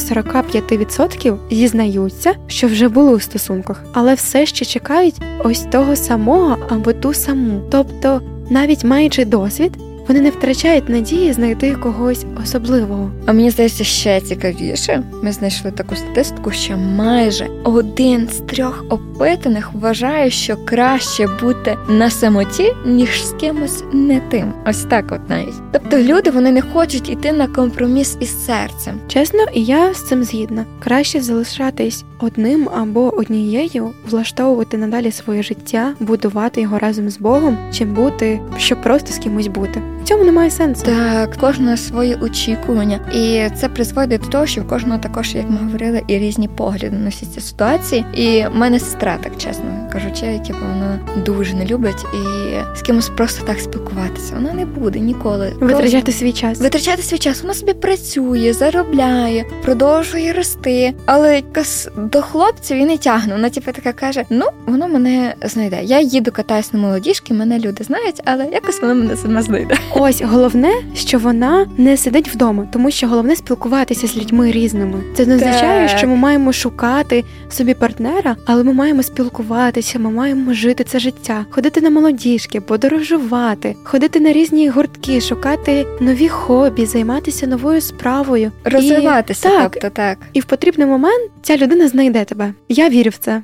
45% зізнаються, що вже були у стосунках, але все ще чекають ось того самого або ту саму. Тобто, навіть маючи досвід, вони не втрачають надії знайти когось особливого. А мені здається, ще цікавіше. Ми знайшли таку статистику, що майже 1 з 3 опитаних вважає, що краще бути на самоті, ніж з кимось не тим. Ось так от навіть. Тобто люди, вони не хочуть іти на компроміс із серцем. Чесно, і я з цим згідна. Краще залишатись одним або однією, влаштовувати надалі своє життя, будувати його разом з Богом, чим бути, щоб просто з кимось бути. В цьому немає сенсу. Так, кожного свої очікування. І це призводить до того, що в кожного також, як ми говорили, і різні погляди на всі ці ситуації. І в мене сестра, так чесно кажучи, яка вона дуже не любить і з кимось просто так спілкуватися. Вона не буде ніколи. Витрачати свій час. Витрачати свій час. Вона собі працює, заробляє, продовжує рости. Але якось до хлопців і не тягне. Вона така каже, воно мене знайде. Я їду, катаюсь на молодіжки, мене люди знають, але якось воно мене сама знайде. Ось головне, що вона не сидить вдома, тому що головне спілкуватися з людьми різними. Це не означає, що ми маємо шукати собі партнера, але ми маємо спілкуватися, ми маємо жити це життя, ходити на молодіжки, подорожувати, ходити на різні гуртки, шукати нові хобі, займатися новою справою. Розвиватися, тобто так. І в потрібний момент ця людина знайде тебе. Я вірю в це.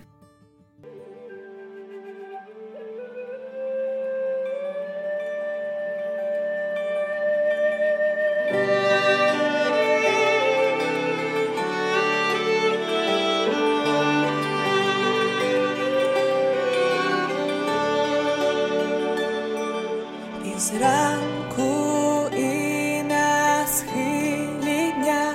І зранку, і на схилі дня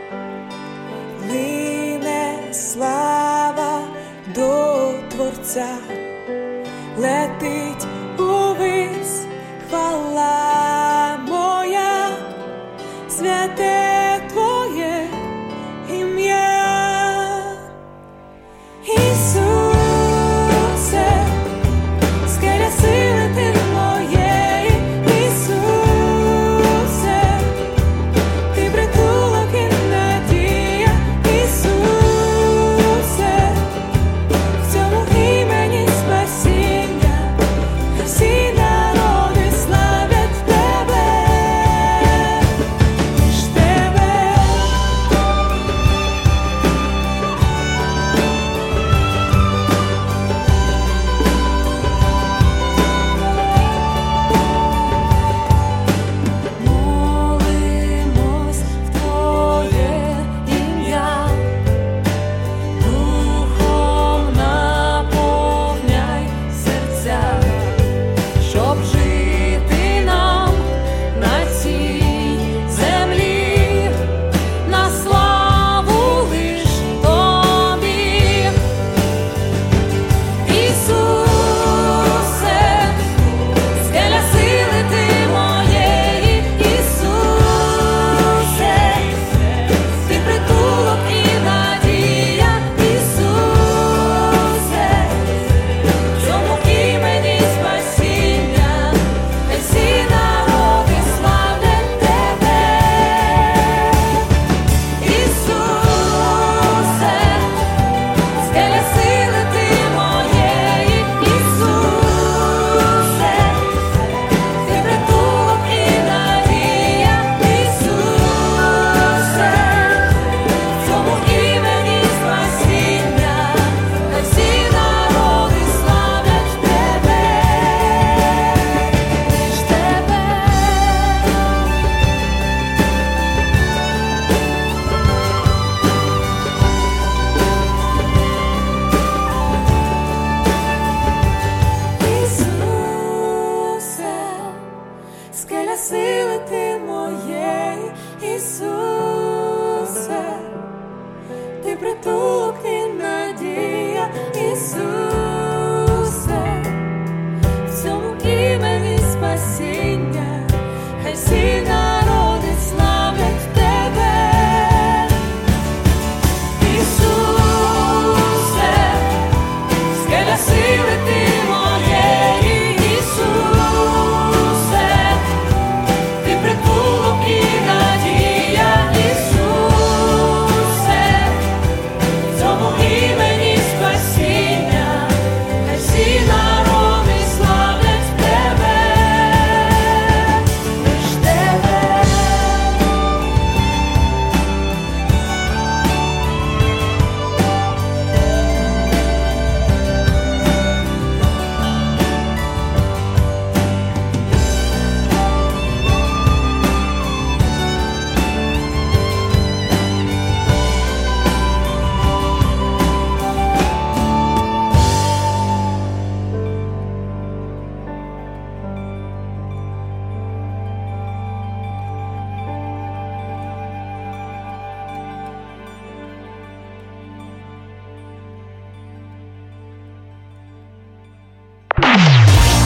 лине слава до Творця, летить увись хвала моя, святе Твоє ім'я. Ісусе, скеля сили Ти моєї, Ісусе, Ти притулок і надія, Ісусе, в цьому імені спасіння, всі народи славять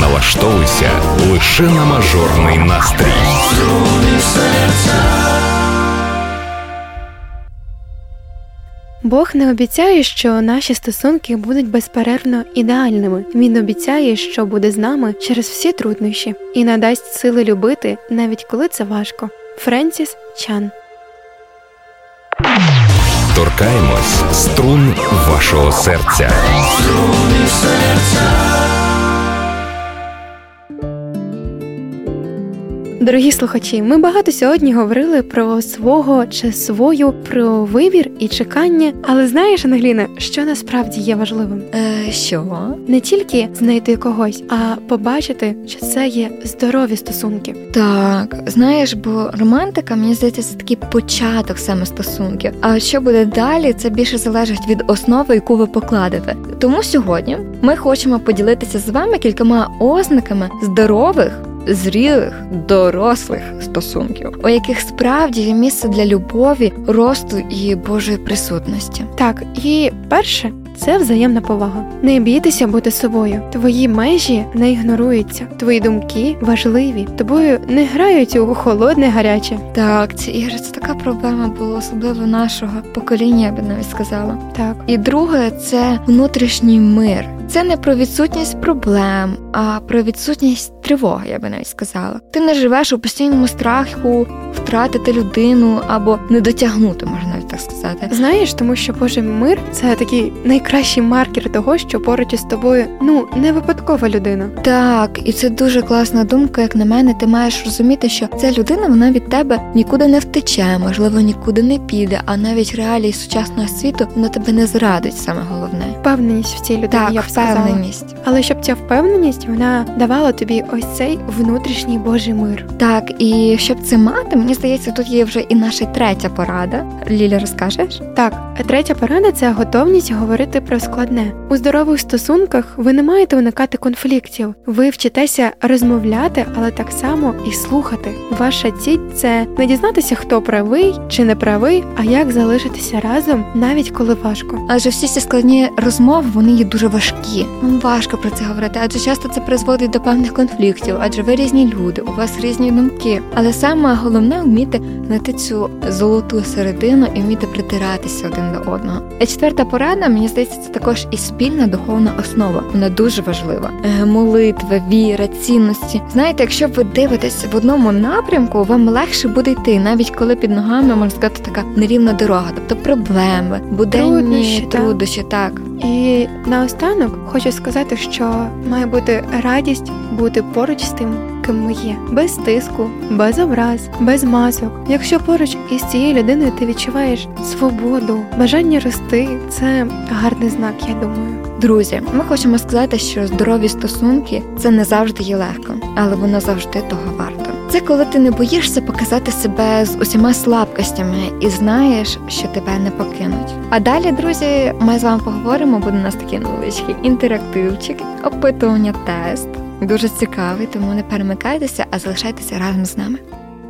Налаштовуйся лише на мажорний настрій. Бог не обіцяє, що наші стосунки будуть безперервно ідеальними. Він обіцяє, що буде з нами через всі труднощі і надасть сили любити, навіть коли це важко. Френсіс Чан. Торкаємось струн вашого серця. Дорогі слухачі, ми багато сьогодні говорили про свого чи свою, про вибір і чекання. Але знаєш, Ангеліна, що насправді є важливим? Що? Не тільки знайти когось, а побачити, що це є здорові стосунки. Так, знаєш, бо романтика, мені здається, це такий початок саме стосунків. А що буде далі, це більше залежить від основи, яку ви покладете. Тому сьогодні ми хочемо поділитися з вами кількома ознаками здорових, зрілих, дорослих стосунків, у яких справді є місце для любові, росту і Божої присутності. Так, і перше – це взаємна повага. Не бійтеся бути собою. Твої межі не ігноруються. Твої думки важливі. Тобою не грають у холодне-гаряче. Так, це така проблема була, особливо нашого покоління, я би навіть сказала. Так. І друге – це внутрішній мир. Це не про відсутність проблем, а про відсутність тривоги, я би навіть сказала. Ти не живеш у постійному страху втратити людину або не дотягнути, можна навіть так сказати. Знаєш, тому що Божий мир – це такий найкращий маркер того, що поруч із тобою, не випадкова людина. Так, і це дуже класна думка, як на мене. Ти маєш розуміти, що ця людина, вона від тебе нікуди не втече, можливо, нікуди не піде, а навіть реалії сучасного світу, вона тебе не зрадить, саме головне. Впевненість в цій людині, так, я б сказала. впевненість. Але щоб ця впевненість, вона давала тобі ось цей внутрішній Божий мир. Так, і щоб це мати, мені здається, тут є вже і наша третя порада. Ліля, розкажеш? Так, третя порада – це готовність говорити про складне. У здорових стосунках ви не маєте уникати конфліктів. Ви вчитеся розмовляти, але так само і слухати. Ваша ціль – це не дізнатися, хто правий чи не правий, а як залишитися разом, навіть коли важко. Адже всі ці складні розмови, вони є дуже важкі. Вам важко про це говорити, адже часто це призводить до певних конфліктів, адже ви різні люди, у вас різні думки. Але саме головне – вміти знайти цю золоту середину і вміти притиратися один до одного. І четверта порада, мені здається, це також і спільна духовна основа. Вона дуже важлива. Молитва, віра, цінності. Знаєте, якщо ви дивитесь в одному напрямку, вам легше буде йти, навіть коли під ногами, можна сказати, така нерівна дорога. Тобто проблеми, буденні труднощі, так. І наостанок хочу сказати, що має бути радість бути поруч з тим, ким ми є. Без тиску, без образ, без масок. Якщо поруч із цією людиною ти відчуваєш свободу, бажання рости, це гарний знак, я думаю. Друзі, ми хочемо сказати, що здорові стосунки – це не завжди є легко, але воно завжди того варто. Це коли ти не боїшся показати себе з усіма слабкостями і знаєш, що тебе не покинуть. А далі, друзі, ми з вами поговоримо, буде у нас такий невеличкий інтерактивчик, опитування, тест. Дуже цікавий, тому не перемикайтеся, а залишайтеся разом з нами.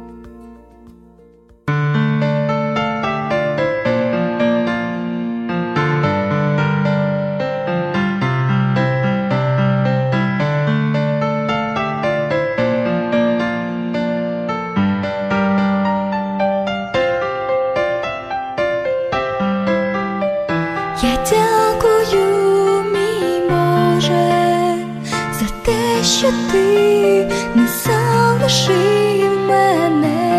Я дякую, мій Боже, за те, що ти не залишив мене.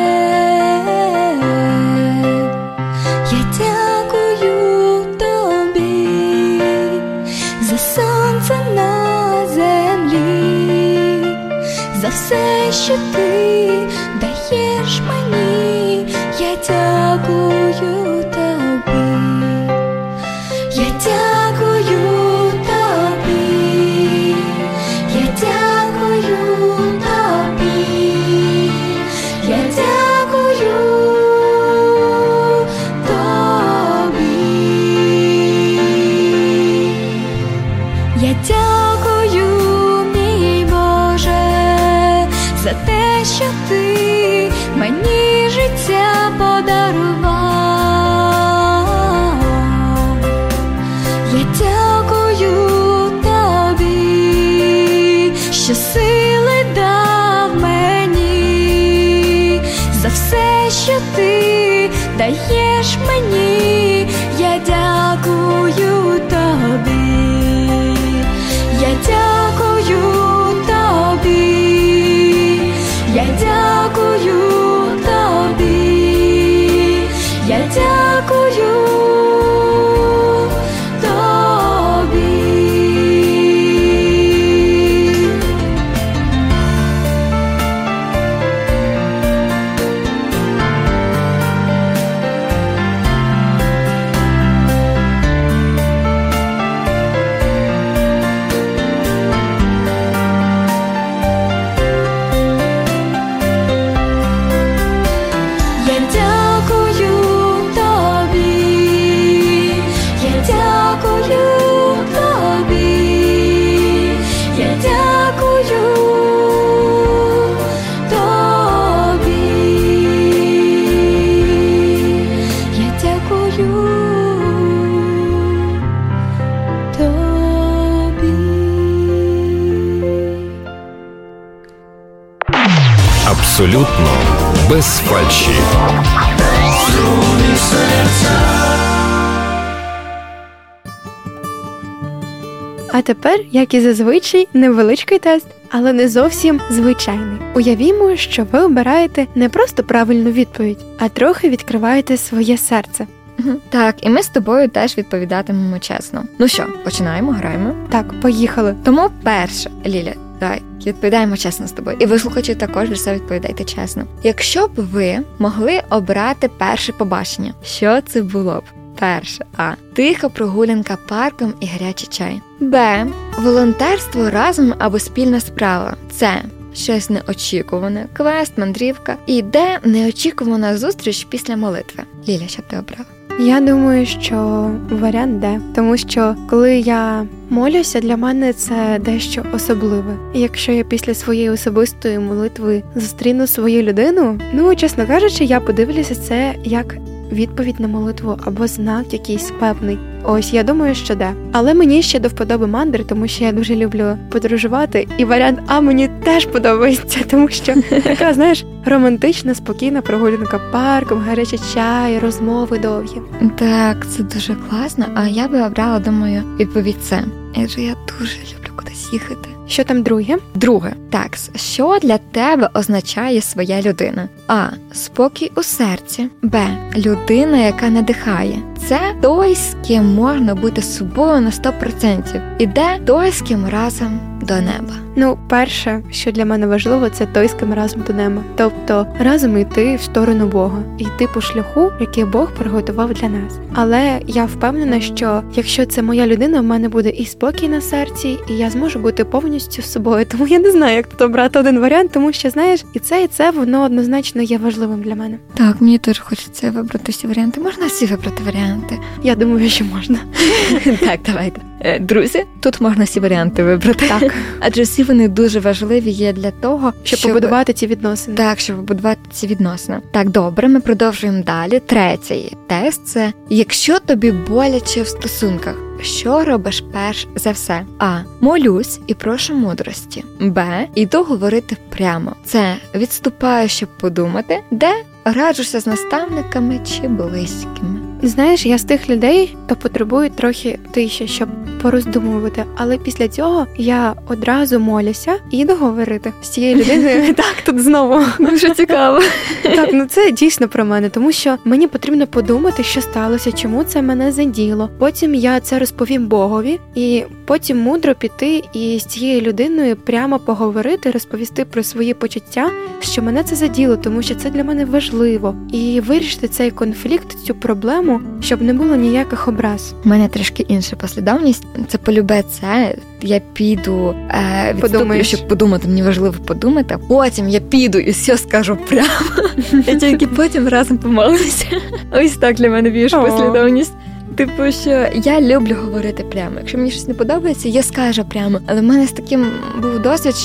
Я дякую тобі за сонце на землі, за все, що ти даєш мені. Я дякую тобі. Я дякую тобі, я дякую тобі, я дякую тобі. Я дякую, мій Боже, за те, що ти мені життя подарував. Я дякую тобі, що ти даєш мені, я дякую тобі, я дякую тобі, я дякую тобі, я дякую тобі. Абсолютно без фальші. А тепер, як і зазвичай, невеличкий тест, але не зовсім звичайний. Уявімо, що ви обираєте не просто правильну відповідь, а трохи відкриваєте своє серце. Так, і ми з тобою теж відповідатимемо чесно. Ну що, починаємо, граємо? Так, поїхали. Тому перше, Ліля, давай, відповідаємо чесно з тобою. І ви, слухачі, також для себе відповідайте чесно. Якщо б ви могли обрати перше побачення, що це було б? Перше. А. Тиха прогулянка парком і гарячий чай. Б. Волонтерство разом або спільна справа. Це щось неочікуване, квест, мандрівка. І Д. Неочікувана зустріч після молитви. Ліля, що б ти обрала? Я думаю, що варіант Д. Тому що коли я молюся, для мене це дещо особливе. І якщо я після своєї особистої молитви зустріну свою людину, чесно кажучи, я подивлюся це як відповідь на молитву або знак якийсь певний. Ось, я думаю, що де. Але мені ще до вподоби мандри, тому що я дуже люблю подорожувати. І варіант А мені теж подобається, тому що така, знаєш, романтична, спокійна прогулянка парком, гарячий чай, розмови довгі. Так, це дуже класно. А я би обрала, думаю, відповідь С. Адже я дуже люблю кудись їхати. Що там друге? Друге. Так, що для тебе означає своя людина? А. Спокій у серці. Б. Людина, яка надихає. Це той, з ким можна бути собою на 100%. І Д. Той, з ким разом до неба. Перше, що для мене важливо, це той, з ким разом до неба. Тобто, разом йти в сторону Бога. Йти по шляху, який Бог приготував для нас. Але я впевнена, що якщо це моя людина, в мене буде і спокій на серці, і я зможу бути повністю собою. Тому я не знаю, як тут обрати один варіант, тому що, знаєш, і це, воно однозначно є важливим для мене. Так, мені теж хочеться вибрати всі варіанти. Можна всі вибрати варіанти? Я думаю, що можна. Так, давайте. Друзі, тут можна всі варіанти вибрати. Так. Адже всі вони дуже важливі є для того, щоб побудувати ці відносини. Так, щоб побудувати ці відносини. Так, добре, ми продовжуємо далі. Третій тест – це якщо тобі боляче в стосунках, що робиш перш за все? А. Молюсь і прошу мудрості. Б. Іду говорити прямо. Це відступаю, щоб подумати. Д. Раджуся з наставниками чи близькими. Знаєш, я з тих людей, хто потребує трохи тиші, щоб пороздумувати. Але після цього я одразу молюся і йду говорити з цією людиною. Так, тут знову. Дуже цікаво. Так, це дійсно про мене, тому що мені потрібно подумати, що сталося, чому це мене заділо. Потім я це розповім Богові, і потім мудро піти і з цією людиною прямо поговорити, розповісти про свої почуття, що мене це заділо, тому що це для мене важливо. І вирішити цей конфлікт, цю проблему, щоб не було ніяких образ. У мене трішки інша послідовність. Це полюбе це. Я піду відступлю, щоб подумати. Мені важливо подумати. А потім я піду і все скажу прямо. І тільки потім разом помолимося. Ось так для мене більш послідовність. Типу, що я люблю говорити прямо. Якщо мені щось не подобається, я скажу прямо. Але в мене з таким був досвід, що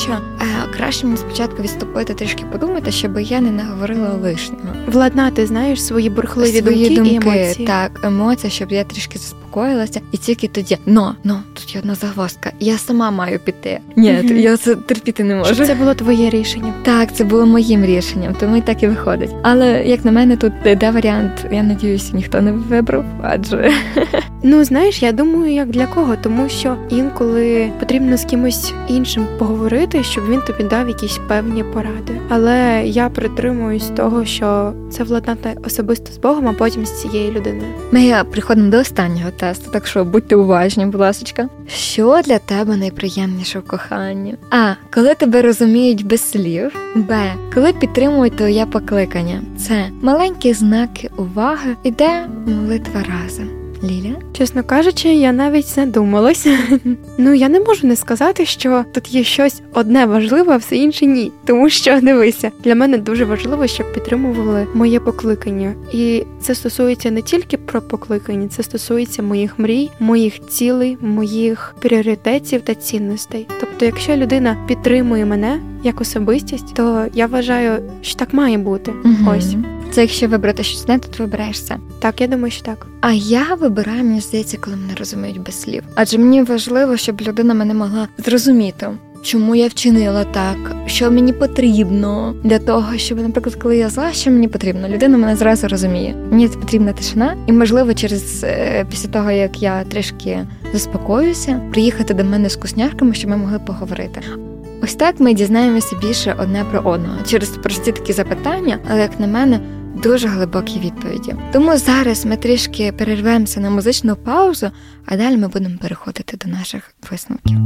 краще мені спочатку відступити, трішки подумати, щоб я не наговорила лишнього. Владнати, знаєш, свої бурхливі Свої думки і думки, емоції. так, емоції, щоб я трішки заспокоїлася, і тільки тоді, тут є одна загвоздка, я сама маю піти. Ні, Мгм. я це терпіти не можу. Щоб це було твоє рішення. Так, це було моїм рішенням, тому і так і виходить. Але, як на мене, тут де варіант, я надіюся, ніхто не вибрав, адже... Ну, знаєш, я думаю, як для кого, тому що інколи потрібно з кимось іншим поговорити, щоб він тобі дав якісь певні поради. Але я притримуюсь того, що це владнати особисто з Богом, а потім з цією людиною. Ми приходимо до останнього тесту, так що будьте уважні, будь ласка. Що для тебе найприємніше в коханні? А. Коли тебе розуміють без слів. Б. Коли підтримують твоє покликання. Це маленькі знаки уваги. І Д. Молитва разом. Ліля? Чесно кажучи, я навіть задумалась. Ну, я не можу не сказати, що тут є щось одне важливе, а все інше ні. Тому що, дивися, для мене дуже важливо, щоб підтримували моє покликання. І це стосується не тільки про покликання, це стосується моїх мрій, моїх цілей, моїх пріоритетів та цінностей. Тобто, якщо людина підтримує мене як особистість, то я вважаю, що так має бути. Ось. Це якщо вибрати щось не, то ти вибираєш це. Так, я думаю, що так. А я вибираю, мені здається, коли мене розуміють без слів. Адже мені важливо, щоб людина мене могла зрозуміти, чому я вчинила так, що мені потрібно для того, щоб, наприклад, коли я зла, що мені потрібно, людина мене зразу розуміє. Мені потрібна тишина, і, можливо, після того, як я трішки заспокоюся, приїхати до мене з вкусняшками, щоб ми могли поговорити. Ось так ми дізнаємося більше одне про одного. Через прості такі запитання, але, як на мене, дуже глибокі відповіді. Тому зараз ми трішки перервемося на музичну паузу, а далі ми будемо переходити до наших висновків.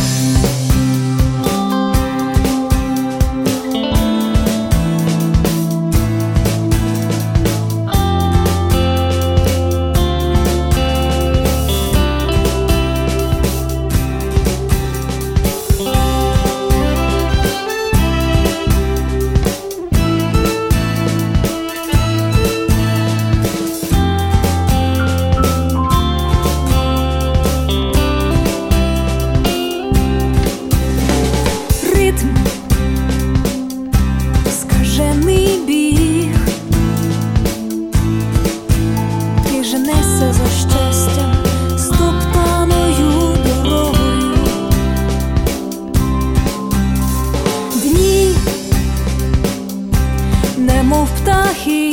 Немов птахи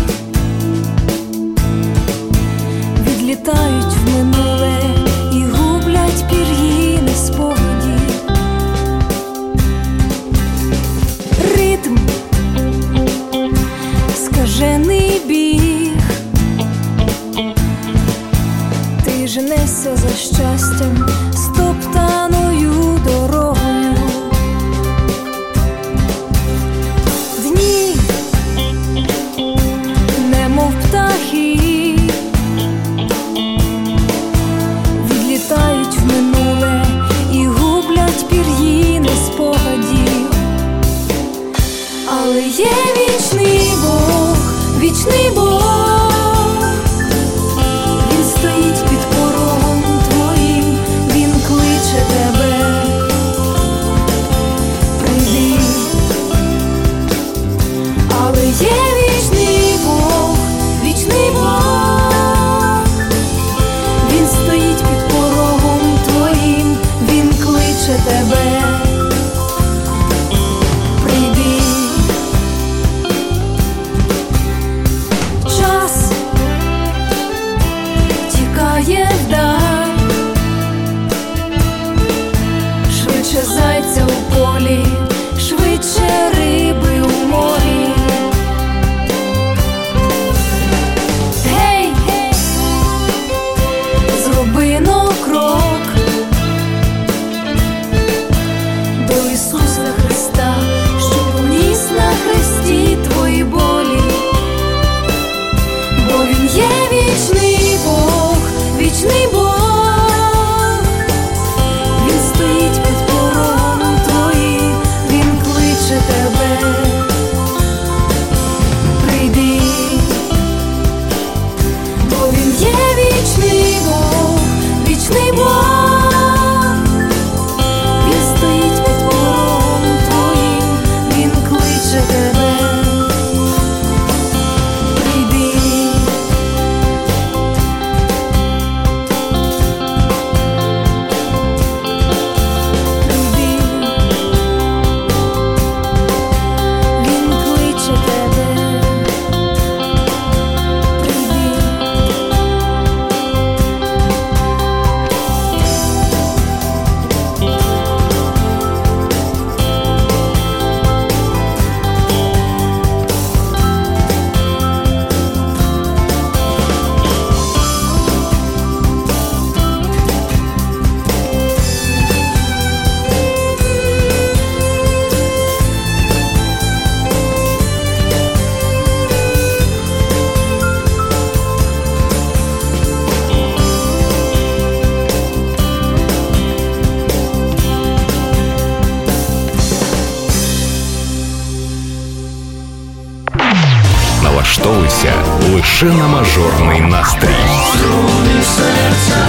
відлітають в минуле і гублять пір'їни спогадів. Ритм, скажений біг, ти женешся за щастям стоптаною дорогою. Але є вічний Бог, Він стоїть під порогом твоїм, Він кличе тебе, прийди. Але є вічний Бог, Він стоїть під порогом твоїм, Він кличе тебе. Швидше зайця у полі, швидше риби у морі. Гей, зроби-но крок до Ісуса Христа, що поніс на хресті твої болі. Бо Він є вічний Бог, вічний Бог. Він стоїть під порогом твоїм, Лише на мажорний настрій. Струни серця.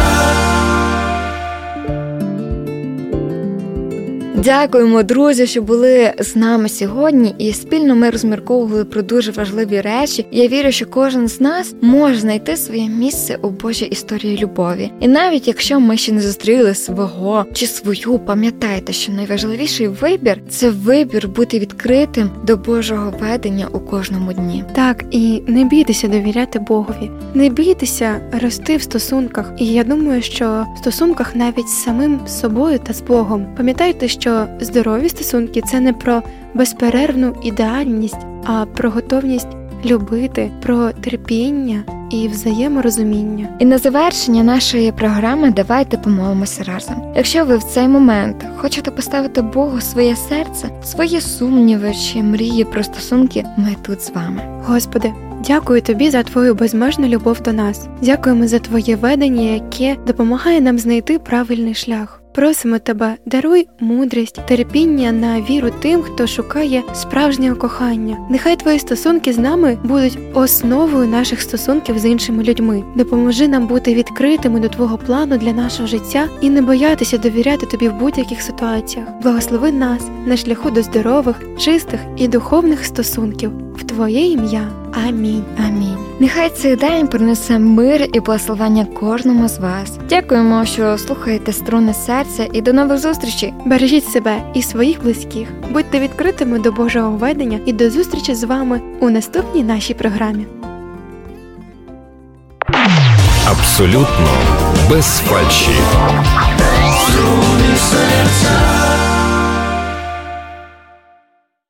Дякуємо, друзі, що були з нами сьогодні, і спільно ми розмірковували про дуже важливі речі. Я вірю, що кожен з нас може знайти своє місце у Божій історії любові. І навіть якщо ми ще не зустріли свого чи свою, пам'ятайте, що найважливіший вибір – це вибір бути відкритим до Божого ведення у кожному дні. Так, і не бійтеся довіряти Богові, не бійтеся рости в стосунках. І я думаю, що в стосунках навіть з самим собою та з Богом. Пам'ятайте, що здорові стосунки – це не про безперервну ідеальність, а про готовність любити, про терпіння і взаєморозуміння. І на завершення нашої програми давайте помолимося разом. Якщо ви в цей момент хочете поставити Богу своє серце, свої сумніви чи мрії про стосунки, ми тут з вами. Господи, дякую Тобі за Твою безмежну любов до нас. Дякуємо за Твоє ведення, яке допомагає нам знайти правильний шлях. Просимо Тебе, даруй мудрість, терпіння на віру тим, хто шукає справжнього кохання. Нехай Твої стосунки з нами будуть основою наших стосунків з іншими людьми. Допоможи нам бути відкритими до Твого плану для нашого життя і не боятися довіряти Тобі в будь-яких ситуаціях. Благослови нас на шляху до здорових, чистих і духовних стосунків. В Твоє ім'я. Амінь. Амінь. Нехай цей день принесе мир і благословення кожному з вас. Дякуємо, що слухаєте «Струни серця», і до нових зустрічей. Бережіть себе і своїх близьких. Будьте відкритими до Божого ведення і до зустрічі з вами у наступній нашій програмі. Абсолютно без фальші. Струни серця.